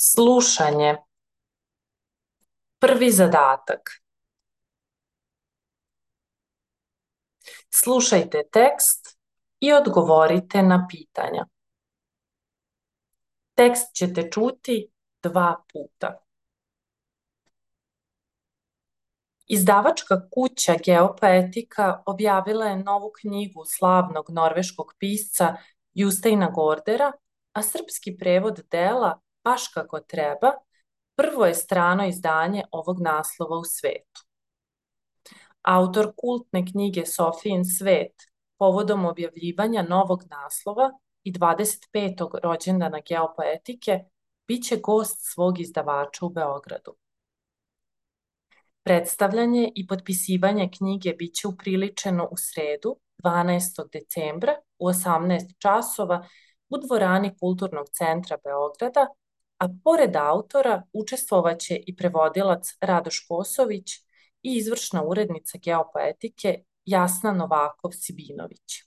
Slušanje. Prvi zadatak. Slušajte tekst i odgovorite na pitanja. Tekst ćete čuti 2 puta. Izdavačka kuća Geopoetika objavila je novu knjigu slavnog norveškog pisca Justeina Gordera, a srpski prevod dela Baš kako treba prvo je strano izdanje ovog naslova u svetu. Autor kultne knjige Sofijin svet povodom objavljivanja novog naslova i 25. rođendana Geopoetike biće gost svog izdavača u Beogradu. Predstavljanje i potpisivanje knjige biće upriličeno u sredu, 12. decembra u 18 časova u dvorani Kulturnog centra Beograda, a pored autora učestvovaće i prevodilac Radoš Kosović i izvršna urednica Geopoetike Jasna Novakov-Sibinović.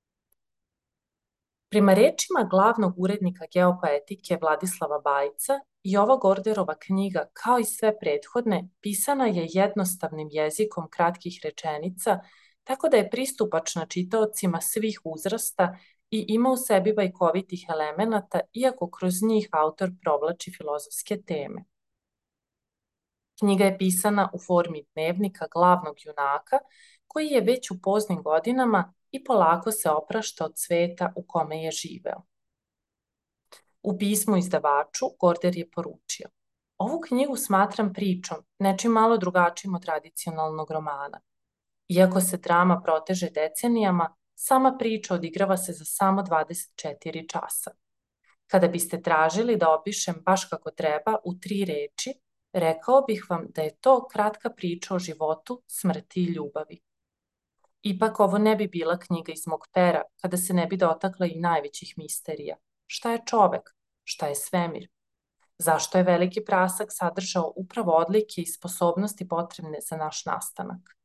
Prema rečima glavnog urednika Geopoetike Vladislava Bajca, i ova Gorderova knjiga, kao i sve prethodne, pisana je jednostavnim jezikom kratkih rečenica, tako da je pristupačna čitaocima svih uzrasta i ima u sebi bajkovitih elemenata, iako kroz njih autor provlači filozofske teme. Knjiga je pisana u formi dnevnika glavnog junaka, koji je već u poznim godinama i polako se oprašta od sveta u kome je živeo. U pismu izdavaču Gorder je poručio: ovu knjigu smatram pričom, nečim malo drugačijim od tradicionalnog romana. Iako se drama proteže decenijama, sama priča odigrava se za samo 24 časa. Kada biste tražili da opišem baš kako treba u 3 reči, rekao bih vam da je to kratka priča o životu, smrti i ljubavi. Ipak ovo ne bi bila knjiga iz mog pera kada se ne bi dotakla i najvećih misterija. Šta je čovek? Šta je svemir? Zašto je veliki prasak sadržao upravo odlike i sposobnosti potrebne za naš nastanak?